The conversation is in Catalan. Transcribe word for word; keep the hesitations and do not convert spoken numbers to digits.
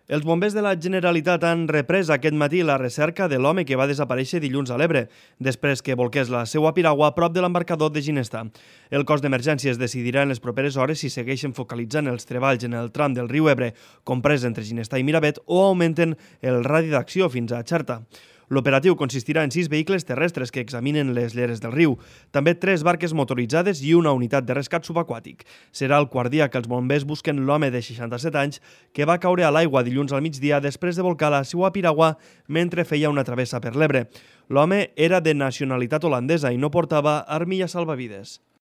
Els bombers de la Generalitat han reprès aquest matí la recerca de l'home que va desaparèixer dilluns a l'Ebre, després que volqués la seva piragua a prop de l'embarcador de Ginestà. El cos d'emergències decidirà en les properes hores si segueixen focalitzant els treballs en el tram del riu Ebre, comprès entre Ginestà i Miravet, o augmenten el radi d'acció fins a Xerta. L'operatiu consistirà en sis vehicles terrestres que examinen les lleres del riu, també tres barques motoritzades i una unitat de rescat subaquàtic. Serà el quart dia que els bombers busquen l'home de seixanta-set anys que va caure a l'aigua dilluns al migdia després de volcar la seva piragua mentre feia una travessa per l'Ebre. L'home era de nacionalitat holandesa i no portava armilla salvavides.